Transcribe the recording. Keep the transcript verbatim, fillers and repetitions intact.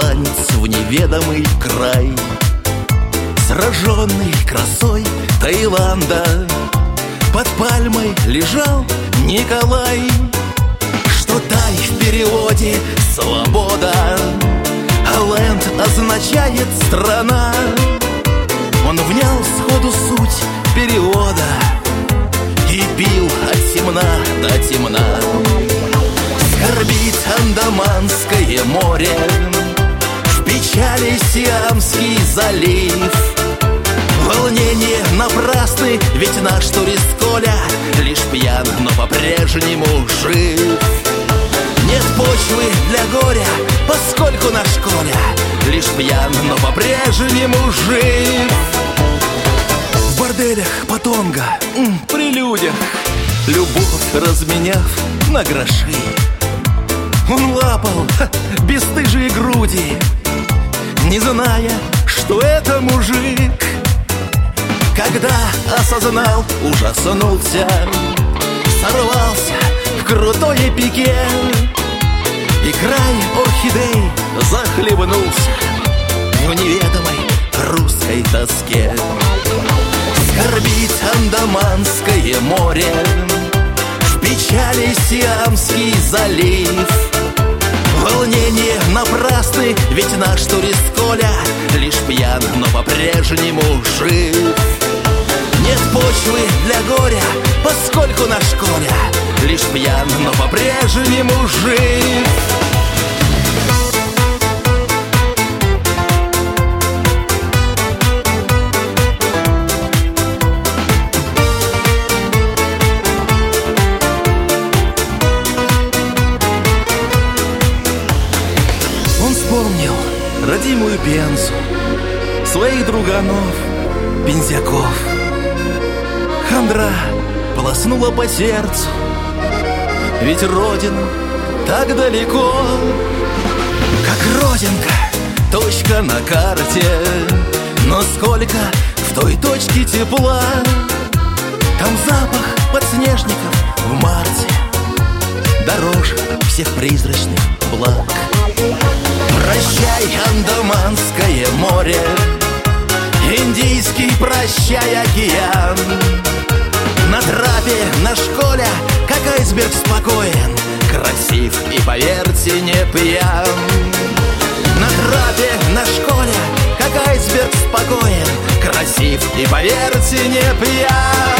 посланец в неведомый край. Сраженный красой Таиланда, под пальмой лежал Николай. Что тай в переводе свобода, а ленд означает страна. Он внял сходу суть перевода и пил от темна до темна. Скорбит Андаманское море, в печали Сиамский залив. Волнения напрасны, ведь наш турист Коля лишь пьян, но по-прежнему жив. Нет почвы для горя, поскольку наш Коля лишь пьян, но по-прежнему жив. В борделях Потонга, при людях, любовь разменяв на гроши, он лапал ха, бесстыжие груди, не зная, что это мужик. Когда осознал, ужаснулся, сорвался в крутое пике, и край орхидей захлебнулся в неведомой русской тоске. Скорбит Андаманское море, в печали Сиамский залив. Волнения напрасны, ведь наш турист Коля лишь пьян, но по-прежнему жив. Нет почвы для горя, поскольку наш Коля лишь пьян, но по-прежнему жив. Он вспомнил родимую Пензу, своих друганов, пензяков. Хандра полоснула по сердцу, ведь родина так далеко. Как родинка, точка на карте, но сколько в той точке тепла. Там запах подснежников в марте дороже всех призрачных благ. Прощай, Андаманское море, Индийский прощай, океан. На трапе наш Коля, как айсберг, спокоен, красив и, поверьте, не пьян. На трапе наш Коля, как айсберг, спокоен, красив и, поверьте, не пьян.